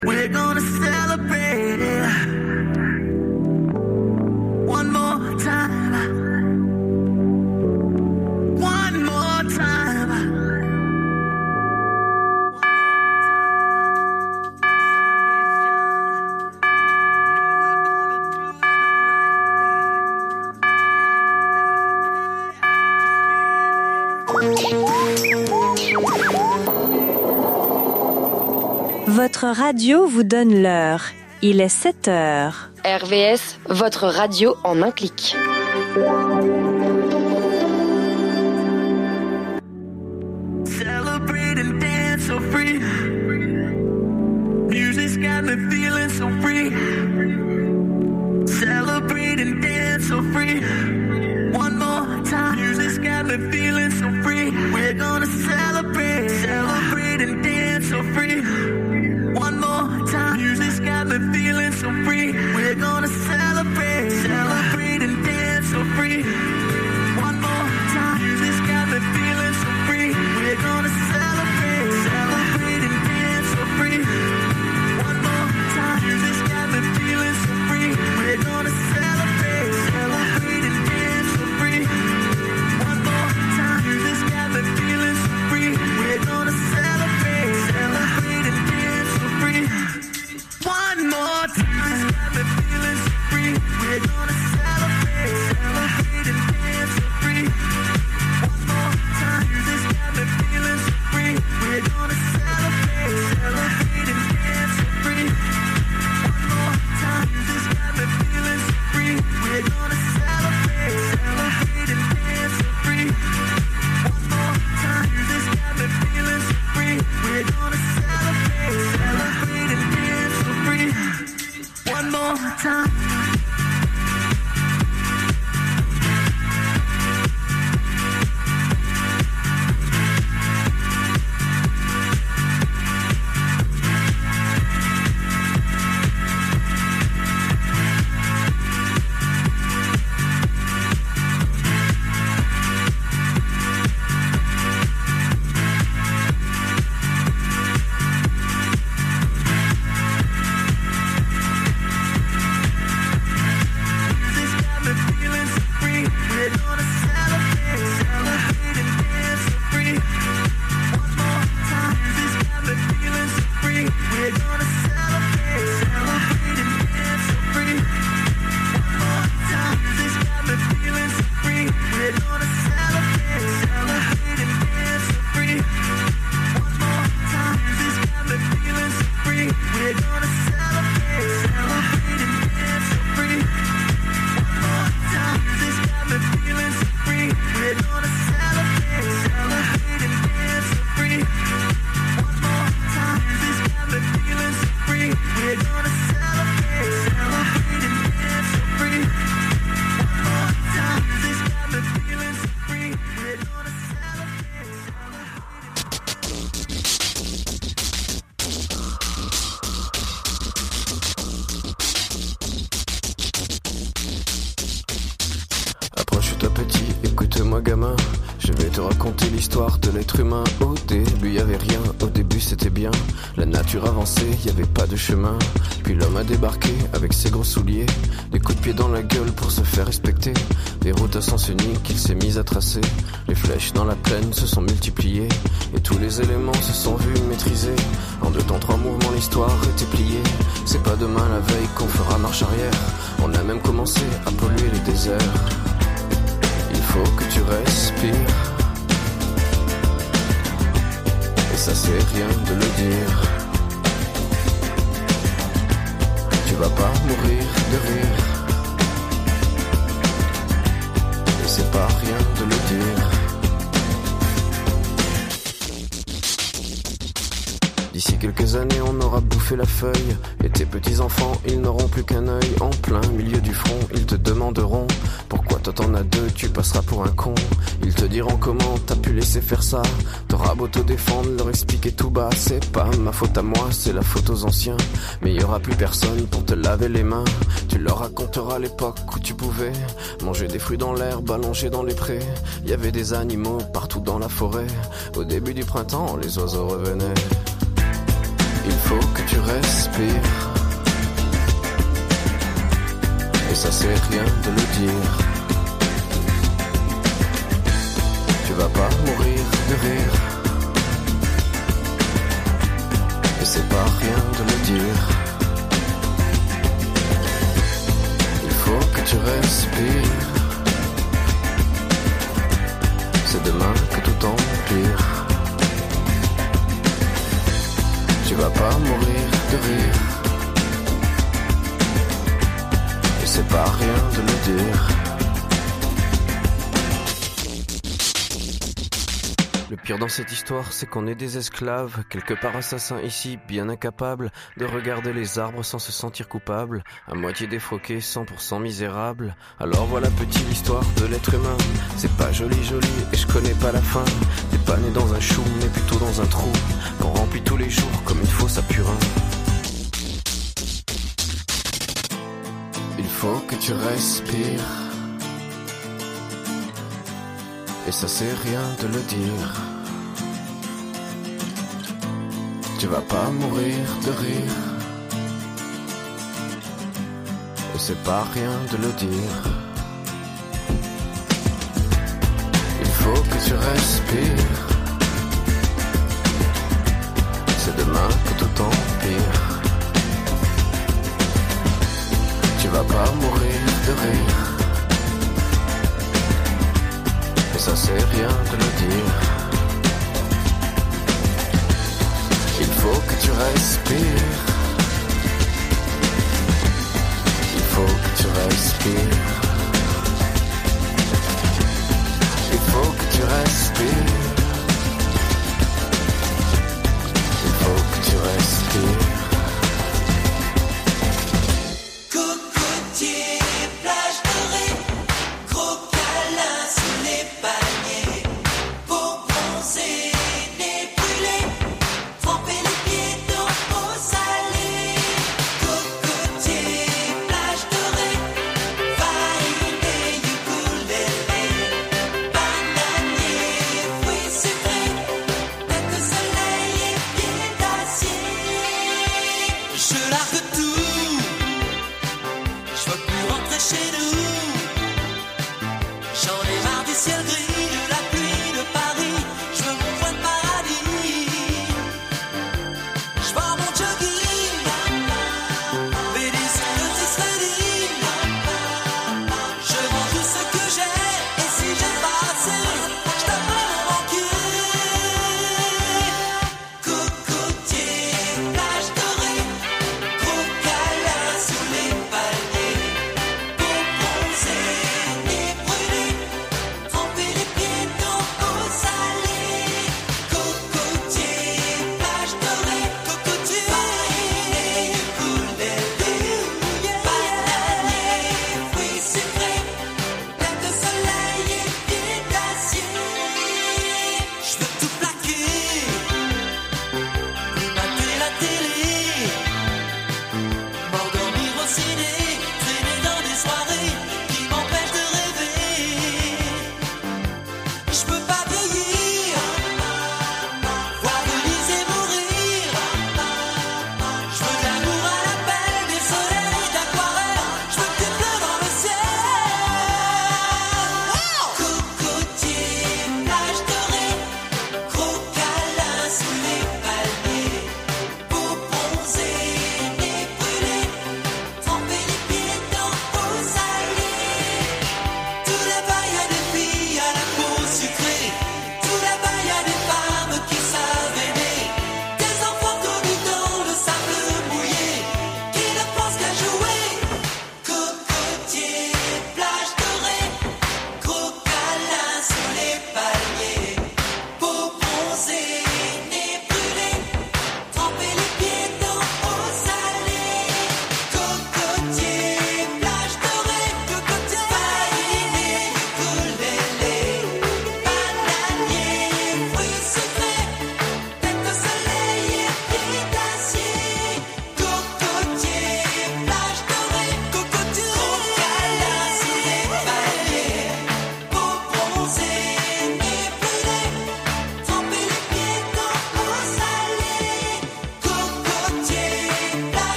We're gonna celebrate it one more time. One more time. Votre radio vous donne l'heure. Il est 7 heures. RVS, votre radio en un clic. Celebrate and dance so free. Music's got me feeling so free. Celebrate and dance so free. One more time. Music's got me feeling so free. We're gonna celebrate, celebrate and dance so free. One more time. Music's got me feeling so free. We're gonna celebrate, celebrate and dance so free. One more time. Music's got me feeling so free. We're gonna celebrate, celebrate and dance so free. One more time. Music's got me feeling so free. We're gonna celebrate, celebrate and dance so free. One more time. Music's got me feeling so free. We're gonna celebrate, celebrate and dance so free. One more time. Music's got me feeling so free. We're gonna celebrate, celebrate and dance so free. One more time. Music's got me feeling so free. We're gonna celebrate, celebrate and dance so free. One more time. Music's got me feeling so free. We're gonna celebrate, celebrate and dance so free. One more time. Music's got me feeling so free. We're gonna celebrate, celebrate and dance so free. One more time. Approche-toi petit, écoute-moi gamin. Je vais te raconter l'histoire de l'être humain. Au début y avait rien, au début c'était bien. La nature avançait, y avait pas de chemin. Puis l'homme a débarqué avec ses gros souliers. Des coups de pied dans la gueule pour se faire respecter. Des routes à sens unique qu'il s'est mis à tracer. Les flèches dans la plaine se sont multipliées. Et tous les éléments se sont vus maîtrisés. En 2 temps 3 mouvements l'histoire était pliée. C'est pas demain la veille qu'on fera marche arrière. On a même commencé à polluer les déserts. Il faut que tu respires. Et ça c'est rien de le dire. Tu vas pas mourir de rire. Et c'est pas rien de le dire. D'ici quelques années on aura bouffé la feuille. Et tes petits-enfants ils n'auront plus qu'un œil. En plein milieu du front ils te demanderont pourquoi toi t'en as 2, tu passeras pour un con. Ils te diront comment t'as pu laisser faire ça. T'auras beau te défendre, leur expliquer tout bas. C'est pas ma faute à moi, c'est la faute aux anciens. Mais y aura plus personne pour te laver les mains. Tu leur raconteras l'époque où tu pouvais manger des fruits dans l'herbe, allongés dans les prés. Y avait des animaux partout dans la forêt. Au début du printemps, les oiseaux revenaient. Il faut faut que tu respires. Et ça c'est rien de le dire. Tu vas pas mourir de rire. Et c'est pas rien de le dire. Il faut que tu respires. C'est demain que tout empire. Tu vas pas mourir de rire. Et c'est pas rien de le dire. Le pire dans cette histoire, c'est qu'on est des esclaves, quelque part assassins ici, bien incapables de regarder les arbres sans se sentir coupables, à moitié défroqués, 100% misérables. Alors voilà petite l'histoire de l'être humain. C'est pas joli et je connais pas la fin. T'es pas né dans un chou, mais plutôt dans un trou qu'on remplit tous les jours comme une fosse à purin. Il faut que tu respires. Et ça c'est rien de le dire. Tu vas pas mourir de rire. Et c'est pas rien de le dire. Il faut que tu respires. C'est demain que tout empire. Tu vas pas mourir de rire. Ça c'est rien de le dire. Il faut que tu respires. Il faut que tu respires. Il faut que tu respires. Il faut que tu respires. Cocotier, plage dorée,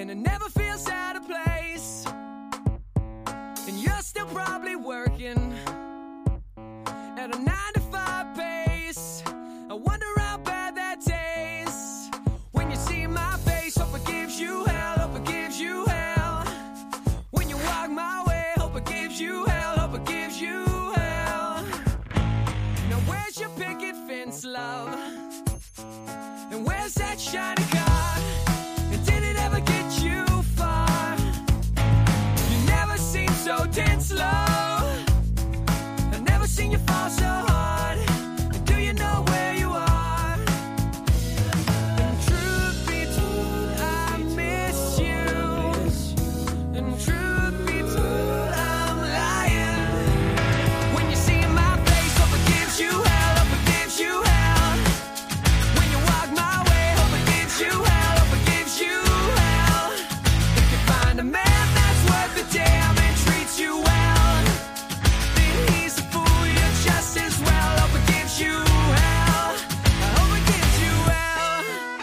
and it never feels out of place. And you're still probably working at a 9-to-5 pace. I wonder how bad that tastes when you see my face. Hope it gives you hell, hope it gives you hell. When you walk my way, hope it gives you hell, hope it gives you hell. Now where's your picket fence, love? And where's that shiny car? And did it ever get you far? You never seem so tense, love. I've never seen you fall so hard. And do you know where you are? And truth be told, I miss you. And truth be told, I'm lying. When you see my face, hope it gives you hell, hope it gives you hell. When you walk my way, hope it gives you hell, hope it gives you hell. If you find a man that's worth the damn and treats you well, then he's a fool, you're just as well. Hope it gives you hell, I hope it gives you hell.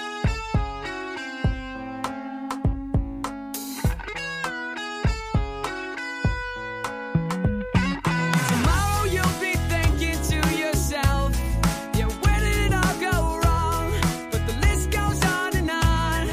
Tomorrow you'll be thinking to yourself, yeah, where did it all go wrong? But the list goes on and on.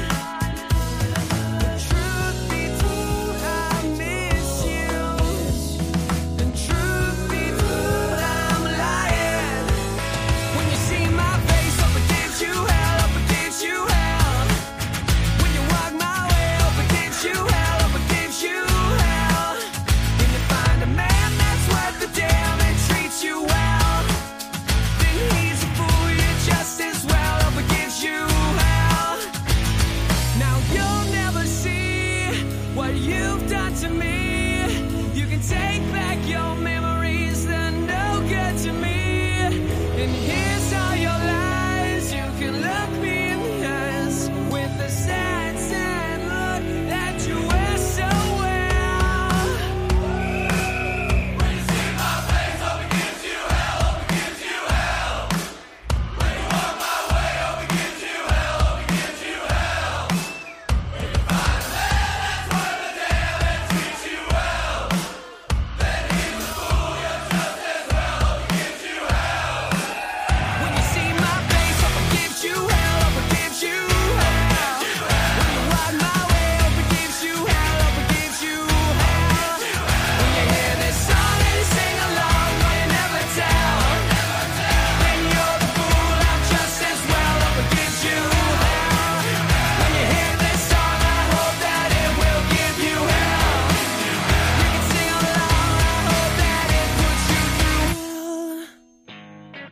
Truth be told, I miss you. And truth be told, I'm lying. When you see my face, hope it gives you hell, hope it gives you hell. When you walk my way, hope it gives you hell, hope it gives you hell. When you find a man that's worth the damn and treats you well, then he's a fool, you're just as well. Hope it gives you hell. Now you'll never see what you've done to me. You can take back your memories, they're no good to me. And here's all your lies. You can look me in the eyes with the sad, sad look that you wear so well. When you see my face, hope it gives you hell, hope it gives you hell. When you walk my way, hope it gives you hell, hope it gives you hell. When you find a man that's worth the damn and treats you well, then he's a fool, you're just as well. Hope it gives you hell. When you see my face, hope it gives you hell, hope it gives you hell. When you walk my way, hope it gives you hell, hope it gives you hell. When you hear this song and you sing along, no, you never tell. Then you're the fool, I'm just as well. Hope it gives you hell. When you hear this song, I hope that it will give you hell. You can sing along, I hope that it puts you through hell.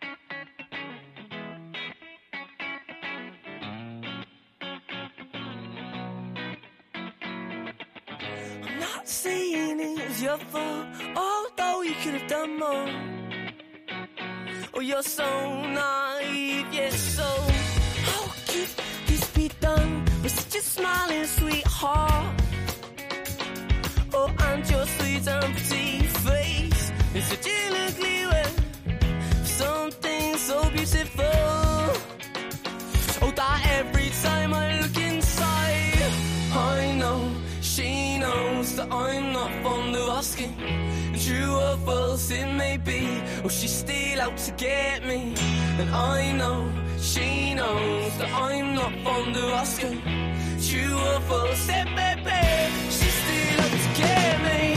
I'm not saying it was your fault, although you could have done more. Oh, you're so naive, yes, so how could this be done with such a smiling sweetheart? Oh, and your sweet and pretty face is such an ugly way for something so beautiful. Oh, that every time I look inside, I know she knows that I'm not fond of asking. True or false it may be, or she's still out to get me. And I know she knows that I'm not fond of asking. True or false it may be, she's still out to get me.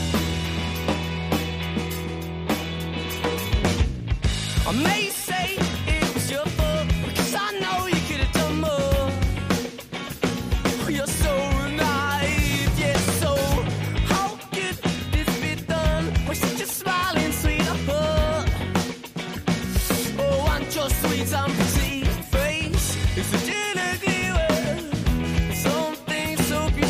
I may say it was your fault, because I know you could have done more. You're so naive, yes, so how could this be done with such a smiling sweetheart? Oh, and your sweet and pretty face is such an ugly word. Something so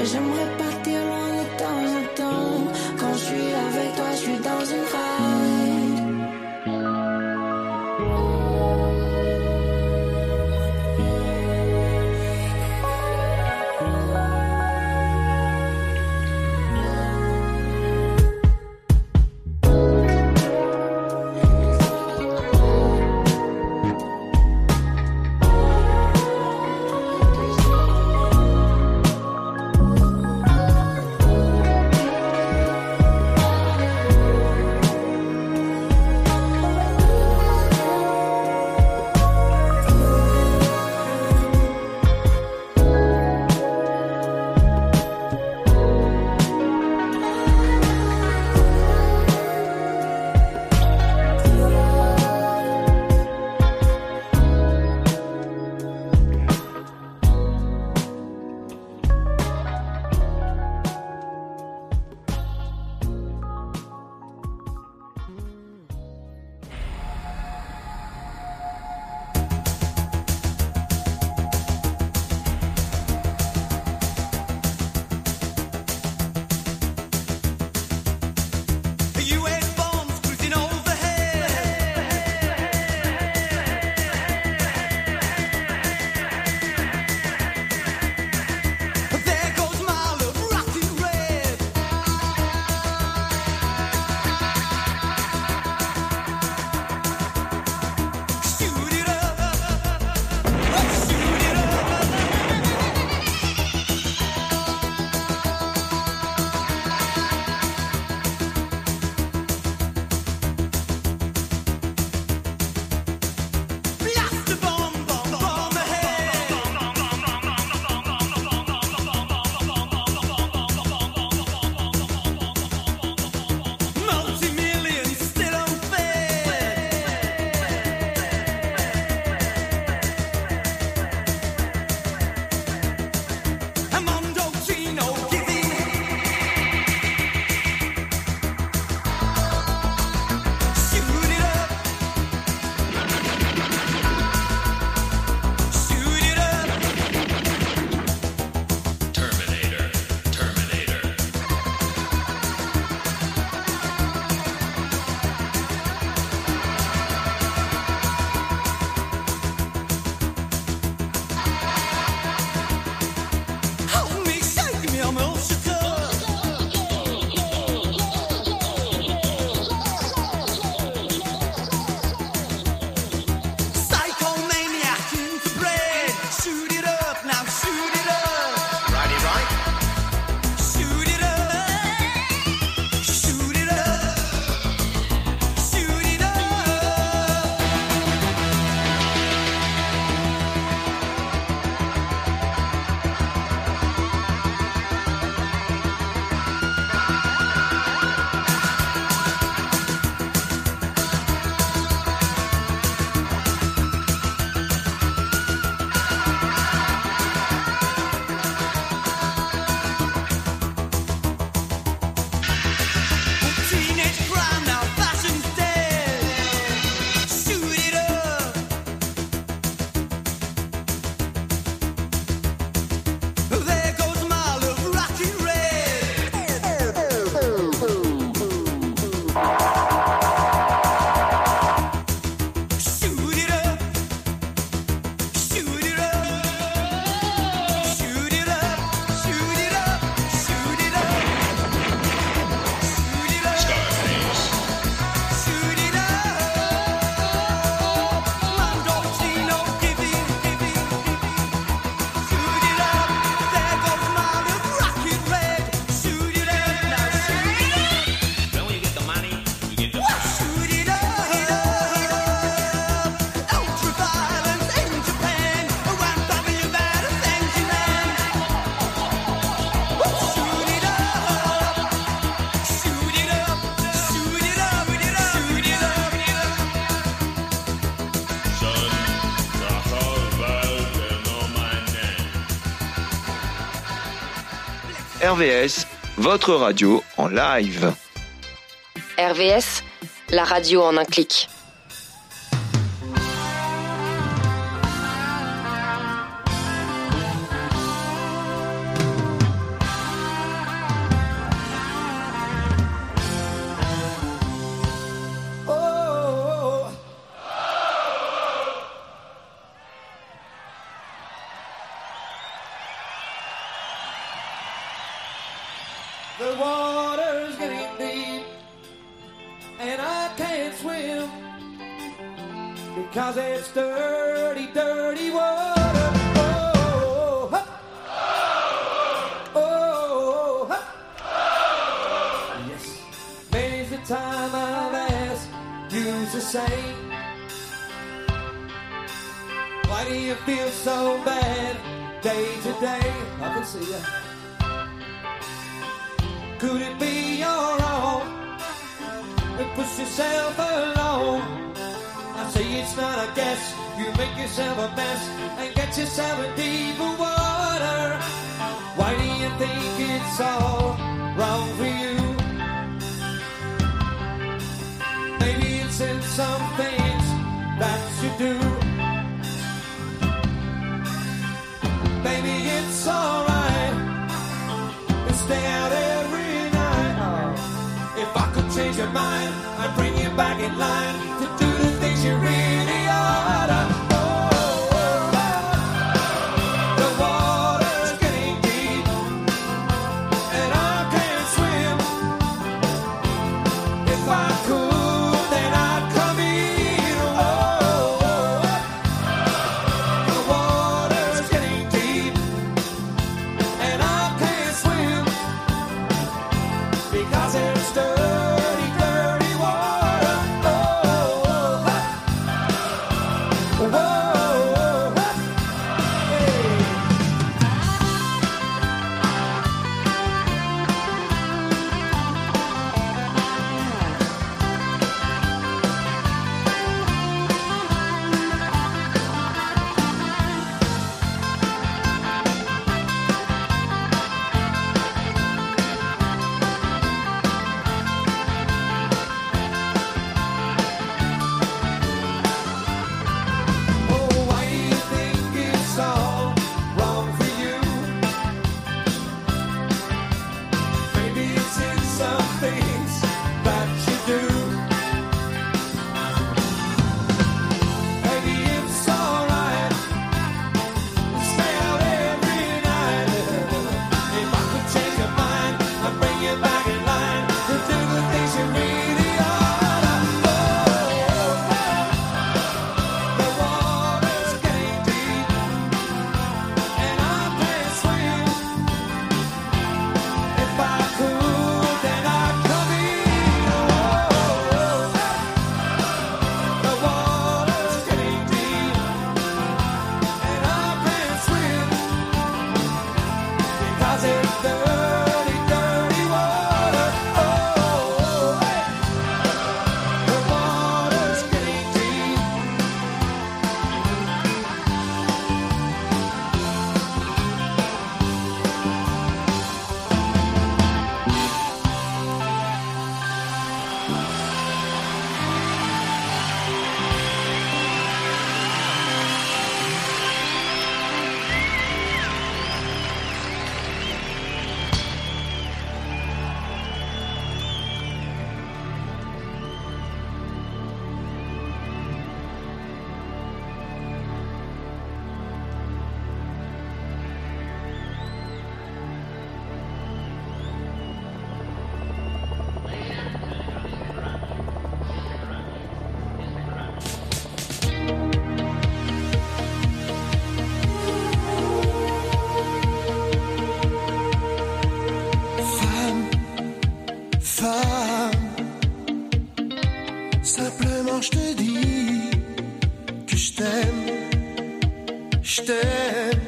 j'aimerais partir loin de temps en temps. Quand je suis avec toi, je suis dans une ride. RVS, votre radio en live. RVS, la radio en un clic. The water's getting deep, and I can't swim because it's dirty, dirty water. Oh, huh. Oh, huh. Yes. Many's the time I've asked you to say, why do you feel so bad day to day? I can see ya. Could it be your own? Push yourself alone. I say it's not a guess. You make yourself a mess and get yourself in deeper water. Why do you think it's all wrong for you? Maybe it's in some things that you do. Maybe it's alright to stay out every night. If I could change your mind, I'd bring you back in line to do the things you really oughta. The water's getting deep, and I can't swim. If I could, then I'd come in. The water's getting deep, and I can't swim because it's dirty, dirty water. Simplement je te dis que je t'aime, je t'aime.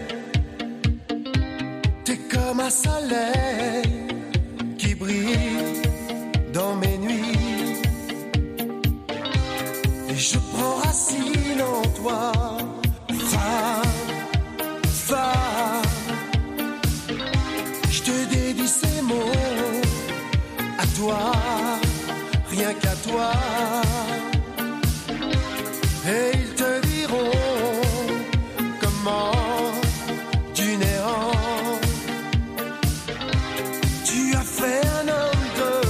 T'es comme un soleil qui brille dans mes nuits, et je prends racine en toi, femme. Je te dédie ces mots à toi, rien qu'à toi. Et ils te diront comment du néant tu as fait un homme de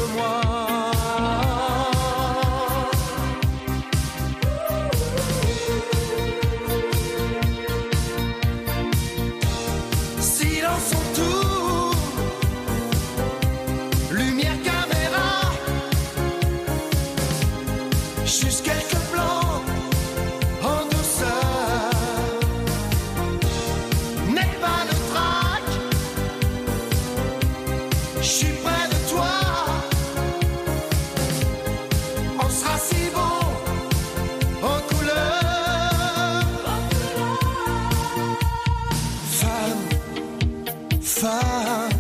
femme.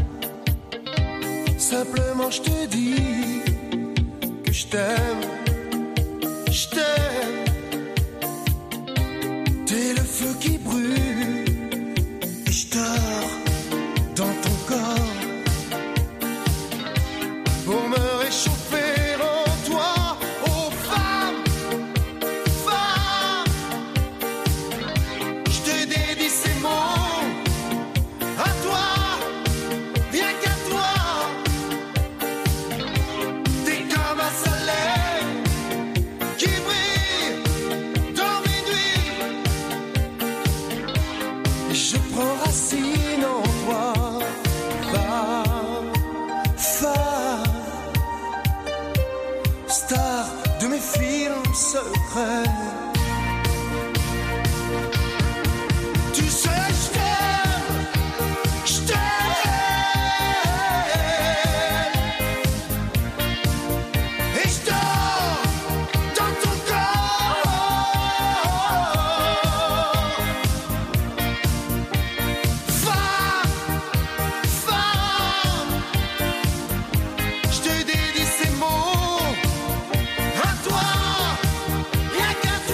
Simplement je te dis que je t'aime, je t'aime. T'es le feu qui brûle et je dors dans ton corps pour me réchauffer en toi. Oh femme, femme, je te dédie ces mots à toi, rien qu'à toi. T'es comme un soleil qui brille dans mes nuits. Et je prends racine en toi, femme, femme, star de mes films secrets. Tu sais, je t'aime, je t'aime. Et je dors dans ton corps. Femme, femme, je te dédie ces mots à toi, rien qu'à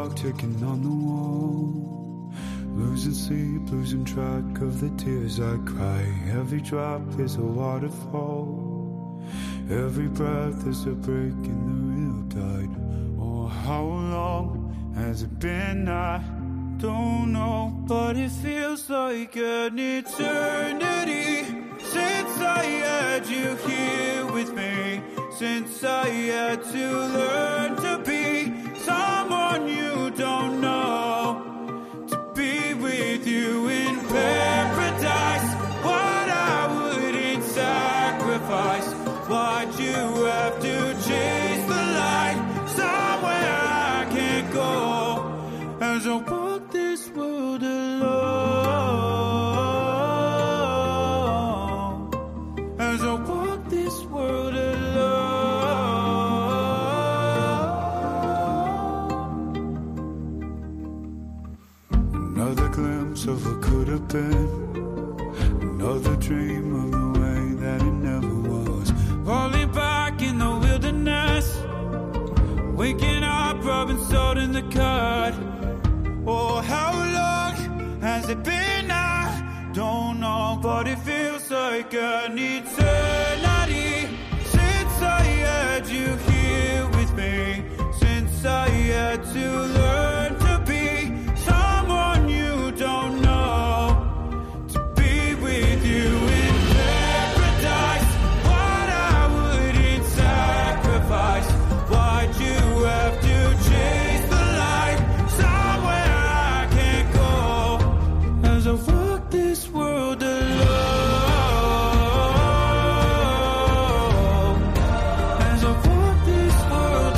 clock ticking on the wall. Losing sleep, losing track of the tears I cry. Every drop is a waterfall. Every breath is a break in the real tide. Oh, how long has it been? I don't know, but it feels like an eternity since I had you here with me. Since I had to learn to be someone you don't know, to be with you in paradise. What I wouldn't sacrifice. Why'd you have to chase the light somewhere I can't go? As I walk this world alone, as I walk this world alone. Another glimpse of what could have been, another dream of the way that it never was. Falling back in the wilderness, waking up, rubbing salt in the cut. Oh, how long has it been? I don't know, but it feels like an eternity since I had you here with me. Since I had to learn to be someone you don't know, to be with you in paradise. What I wouldn't sacrifice. Why'd you have to chase the light somewhere I can't go? As I walk this world alone, as I walk this world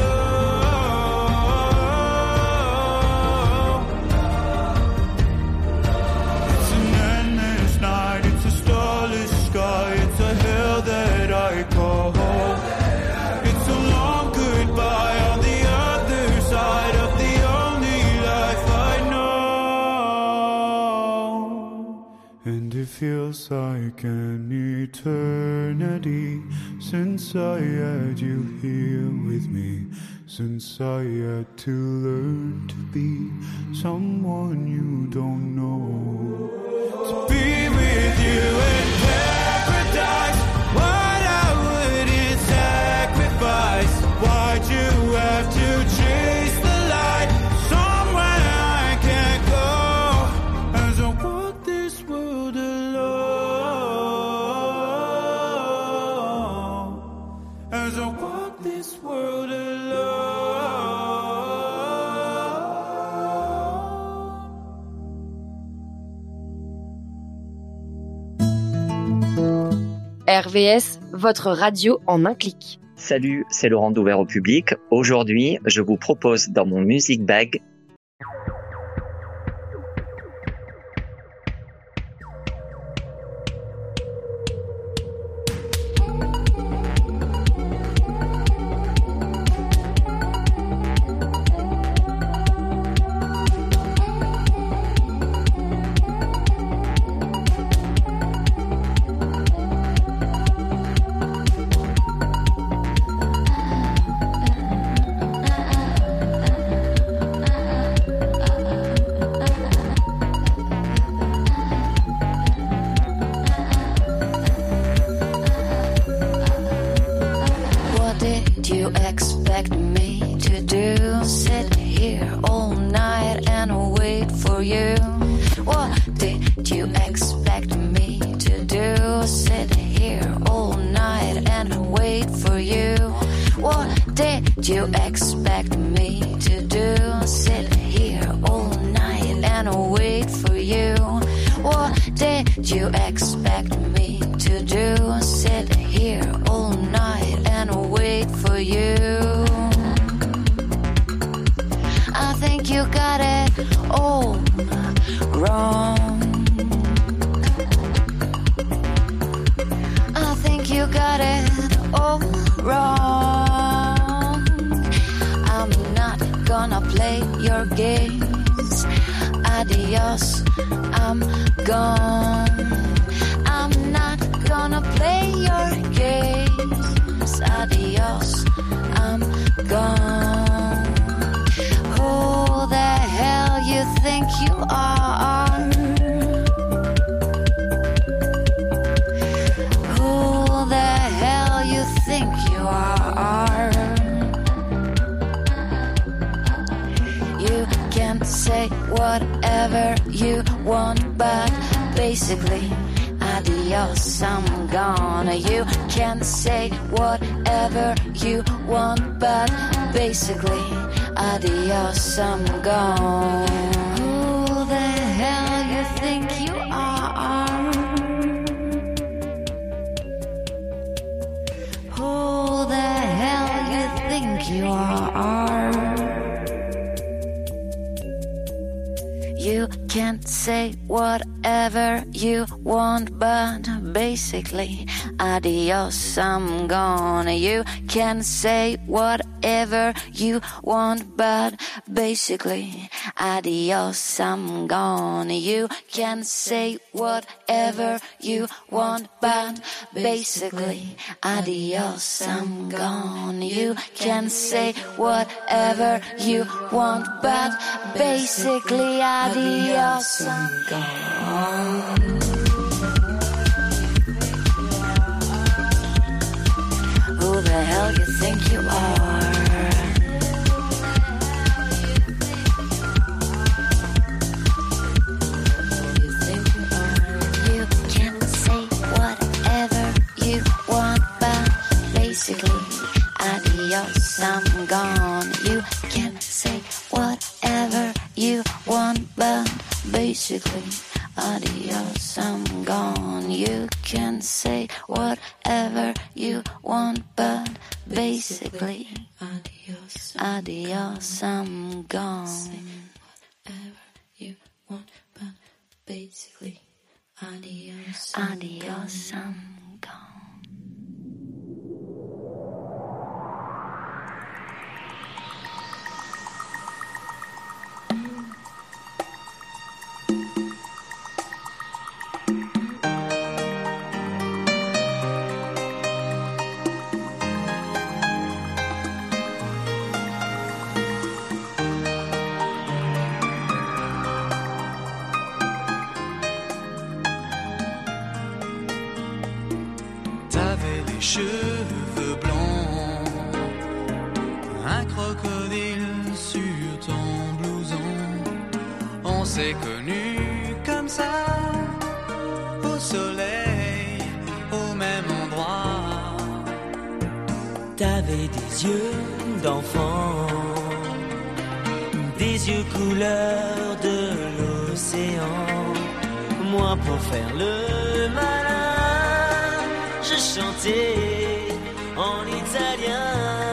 alone. It's an endless night, it's a starless sky, it's a hell that I call home. It's a long goodbye on the other side of the only life I know. And it feels like an eternity since I had you here with me. Since I had to learn to be someone you don't know, to be with you in paradise. What I wouldn't sacrifice. Why'd you have to chase the light somewhere I can't go? As I walk this world alone, as I walk this world alone. RVS, votre radio en un clic. Salut, c'est Laurent d'Ouvert au public. Aujourd'hui, je vous propose dans mon Music Bag you expect me to do? Sit here all night and wait for you? What did you expect me to do? Sit here all night and wait for you? What did you expect me to do? Sit here all night and wait for you? What did you expect me to do? Sit here all night and wait for you? I think you got it all wrong. I think you got it all wrong. I'm not gonna play your games. Adios, I'm gone. I'm not gonna play your games. Adios, I'm gone. Oh. want, but basically, adios, I'm gone. You can say whatever you want, but basically, adios, I'm gone. Who the hell you think you are? Who the hell you think you are? You can't say whatever you want, but basically, adios, I'm gone. You can say whatever you want, but basically, adios, I'm gone. You can say whatever you want, but basically, adios, I'm gone. You can say whatever you want, but basically, adios, I'm gone. Who the hell you think you are? You think you are? You can say whatever you want, but basically, adios, I'm gone. You can say whatever you want, but basically, adios, I'm gone. You can say whatever you want, but basically, adios, adios, I'm gone. Say whatever you want, but basically, adios, adios, I'm gone. Cheveux blancs, un crocodile sur ton blouson. On s'est connus comme ça, au soleil, au même endroit. T'avais des yeux d'enfant, des yeux couleur de l'océan. Moi pour faire le malin, je chantais en italien.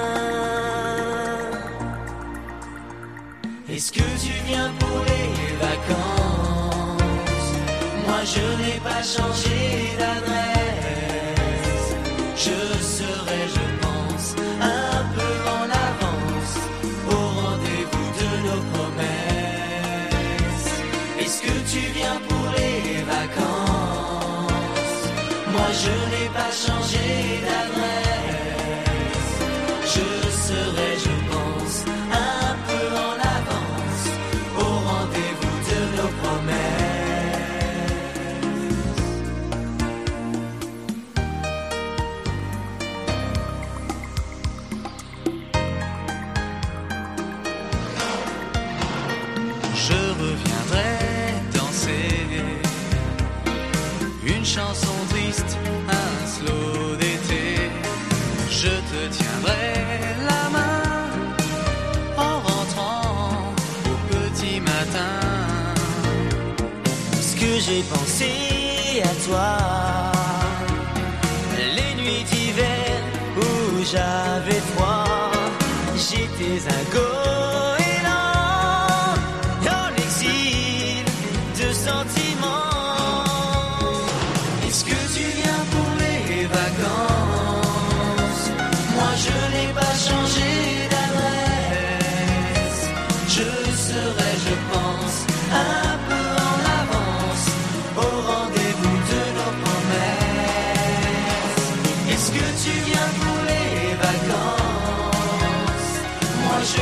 Est-ce que tu viens pour les vacances? Moi je n'ai pas changé d'adresse. Je serai, je pense, un peu en avance au rendez-vous de nos promesses. Est-ce que tu viens pour les vacances? Moi je n'ai pas changé d'adresse. Je serai, je pense, un peu en avance au rendez-vous de nos promesses. Je reviendrai danser une chanson triste, un slow d'été. Je te tiendrai la main en rentrant au petit matin. Ce que j'ai pensé à toi, les nuits d'hiver où j'avais froid, j'étais un goéland dans l'exil de sentiments. Est-ce que tu viens pour les vacances? Moi je n'ai pas changé d'adresse. Je serai, je pense, un peu en avance au rendez-vous de nos promesses. Est-ce que tu viens pour les vacances? Moi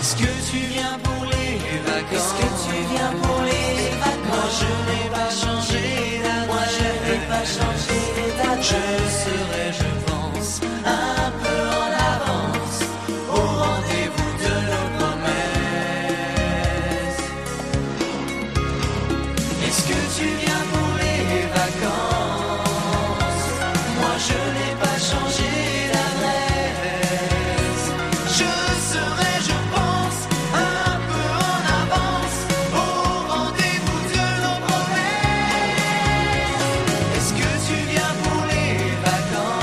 Est-ce que tu viens pour les vacances? Est-ce que tu viens pour les vacances? Moi je n'ai pas changé d'adresse. Moi je n'ai pas changé d'adresse. Je serai, je pense, un peu en avance au rendez-vous de nos promesses. Est-ce que tu viens pour les vacances? Moi je n'ai pas changé d'adresse. Je serai, je pense, un peu en avance au rendez-vous de nos promesses. Est-ce que tu viens pour les vacances?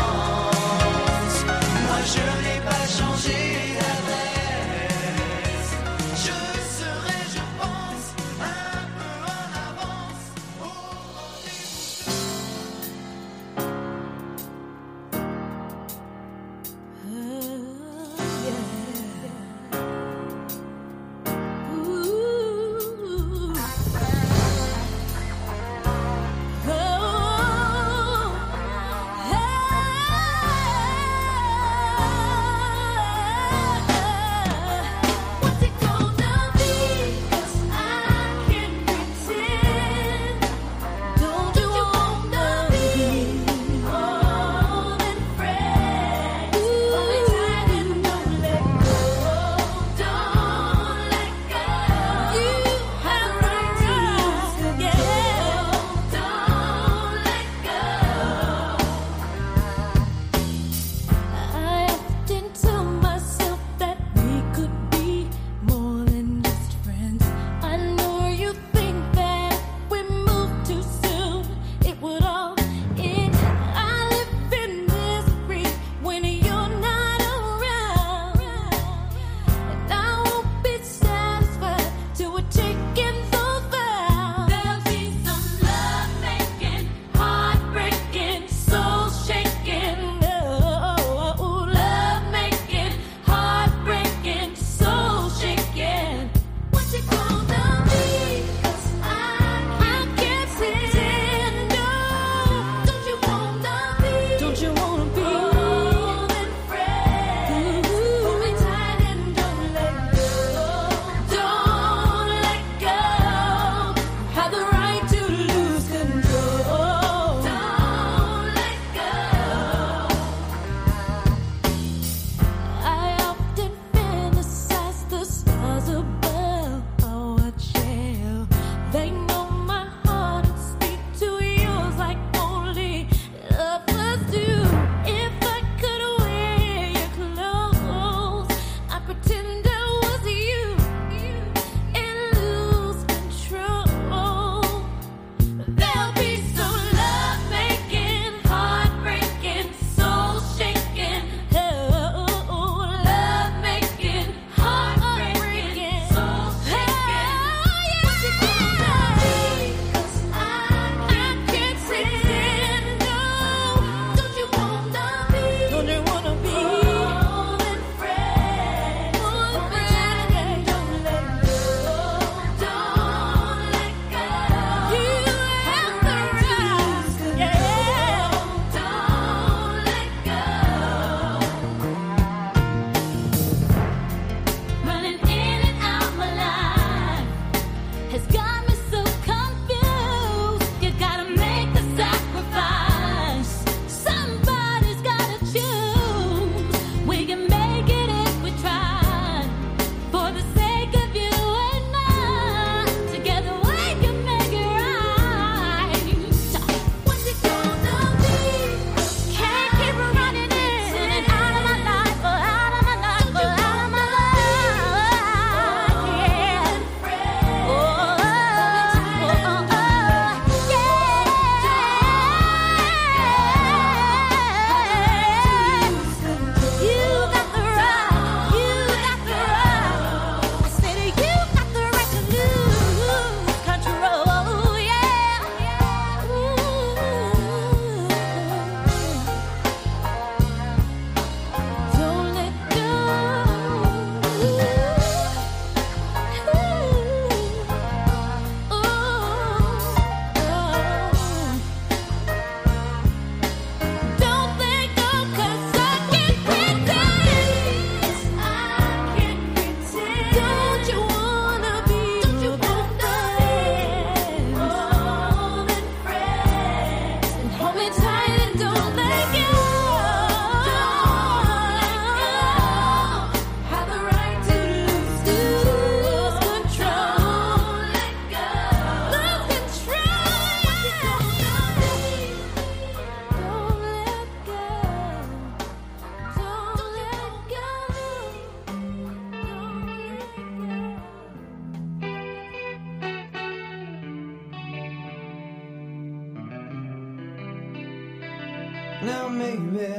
Now maybe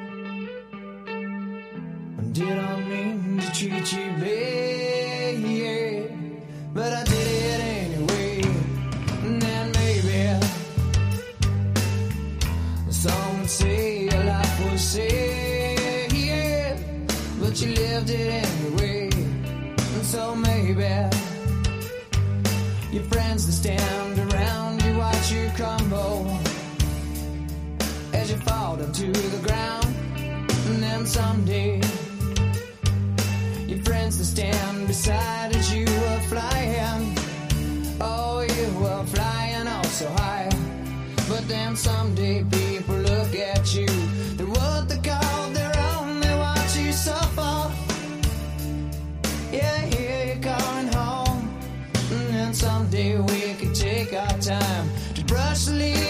did I mean to treat you bad, but I did it anyway. And then maybe some would say your life was sad, but you lived it anyway. And so maybe your friends that stand around you watch you crumble as you fall down to the ground. And then someday your friends that stand beside as you were flying, oh, you were flying all so high. But then someday people look at you, they're what they call their own, they watch you suffer. Yeah, here you're going home. And then someday we could take our time to brush the leaves